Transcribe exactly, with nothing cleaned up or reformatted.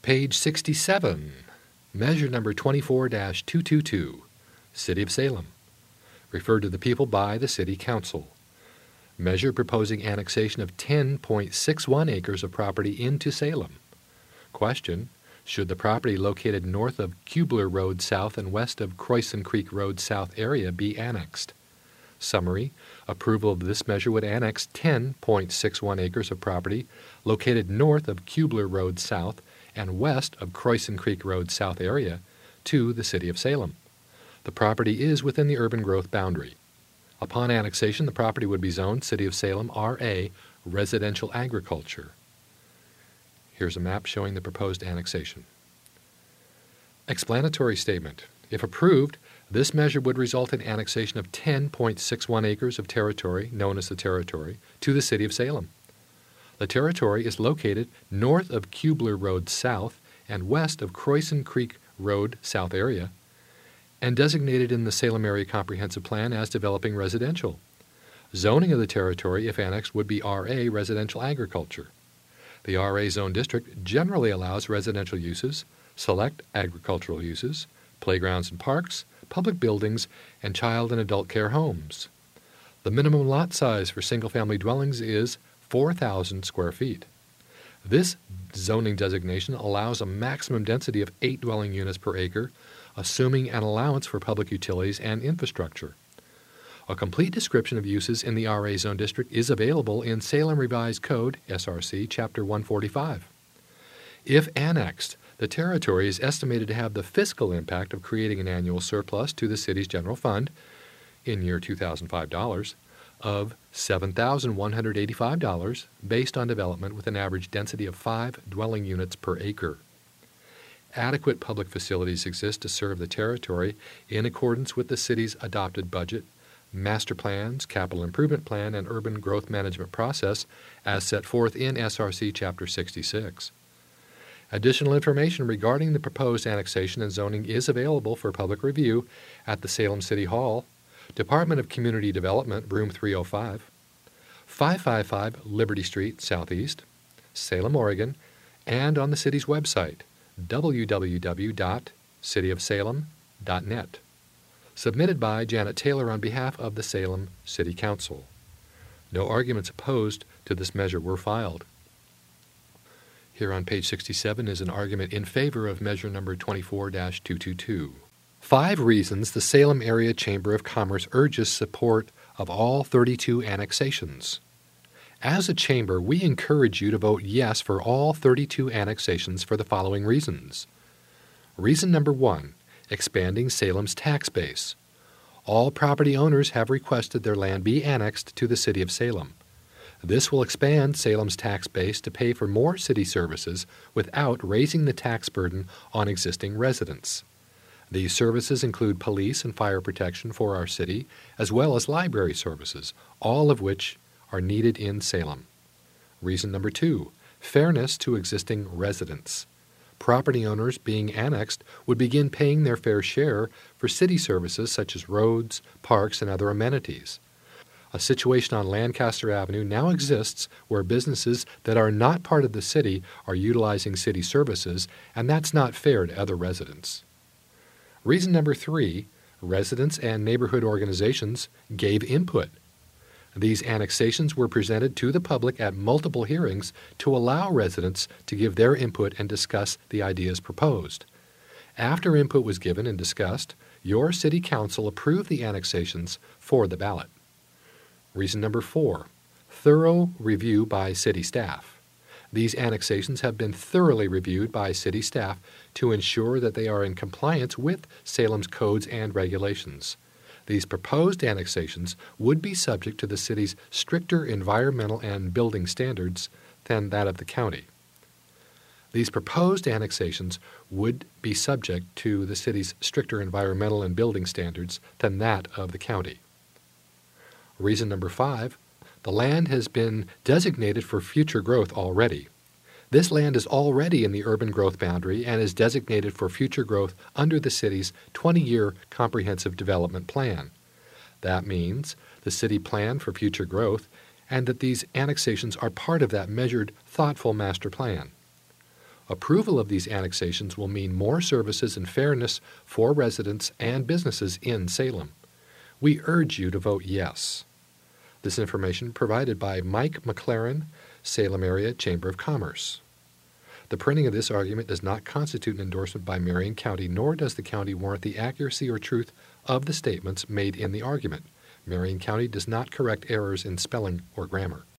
Page sixty-seven, measure number twenty-four dash two twenty-two, City of Salem. Referred to the people by the City Council. Measure proposing annexation of ten point six one acres of property into Salem. Question: should the property located north of Kubler Road South and west of Croissant Creek Road South area be annexed? Summary: approval of this measure would annex ten point six one acres of property located north of Kubler Road South and west of Croissant Creek Road South area to the City of Salem. The property is within the urban growth boundary. Upon annexation, the property would be zoned City of Salem R A, Residential Agriculture. Here's a map showing the proposed annexation. Explanatory statement. If approved, this measure would result in annexation of ten point six one acres of territory, known as the Territory, to the City of Salem. The Territory is located north of Kubler Road South and west of Croissant Creek Road South area, and designated in the Salem Area Comprehensive Plan as developing residential. Zoning of the territory, if annexed, would be R A, Residential Agriculture. The R A zone district generally allows residential uses, select agricultural uses, playgrounds and parks, public buildings, and child and adult care homes. The minimum lot size for single-family dwellings is four thousand square feet. This zoning designation allows a maximum density of eight dwelling units per acre, assuming an allowance for public utilities and infrastructure. A complete description of uses in the R A Zone District is available in Salem Revised Code, S R C, Chapter one forty-five. If annexed, the territory is estimated to have the fiscal impact of creating an annual surplus to the city's general fund, in year two thousand five dollars, of seven thousand one hundred eighty-five dollars based on development with an average density of five dwelling units per acre. Adequate public facilities exist to serve the territory in accordance with the city's adopted budget, master plans, capital improvement plan, and urban growth management process as set forth in S R C Chapter sixty-six. Additional information regarding the proposed annexation and zoning is available for public review at the Salem City Hall, Department of Community Development, Room three oh five, five fifty-five Liberty Street, Southeast, Salem, Oregon, and on the city's website, w w w dot city of salem dot net. Submitted by Janet Taylor on behalf of the Salem City Council. No arguments opposed to this measure were filed. Here on page sixty-seven is an argument in favor of measure number twenty-four dash two twenty-two. Five reasons the Salem Area Chamber of Commerce urges support of all thirty-two annexations. As a chamber, we encourage you to vote yes for all thirty-two annexations for the following reasons. Reason number one, expanding Salem's tax base. All property owners have requested their land be annexed to the City of Salem. This will expand Salem's tax base to pay for more city services without raising the tax burden on existing residents. These services include police and fire protection for our city, as well as library services, all of which are needed in Salem. Reason number two, fairness to existing residents. Property owners being annexed would begin paying their fair share for city services such as roads, parks, and other amenities. A situation on Lancaster Avenue now exists where businesses that are not part of the city are utilizing city services, and that's not fair to other residents. Reason number three, residents and neighborhood organizations gave input. These annexations were presented to the public at multiple hearings to allow residents to give their input and discuss the ideas proposed. After input was given and discussed, your City Council approved the annexations for the ballot. Reason number four, thorough review by city staff. These annexations have been thoroughly reviewed by city staff to ensure that they are in compliance with Salem's codes and regulations. These proposed annexations would be subject to the city's stricter environmental and building standards than that of the county. These proposed annexations would be subject to the city's stricter environmental and building standards than that of the county. Reason number five, the land has been designated for future growth already. This land is already in the urban growth boundary and is designated for future growth under the city's twenty-year comprehensive development plan. That means the city planned for future growth and that these annexations are part of that measured, thoughtful master plan. Approval of these annexations will mean more services and fairness for residents and businesses in Salem. We urge you to vote yes. This information provided by Mike McLaren, Salem Area Chamber of Commerce. The printing of this argument does not constitute an endorsement by Marion County, nor does the county warrant the accuracy or truth of the statements made in the argument. Marion County does not correct errors in spelling or grammar.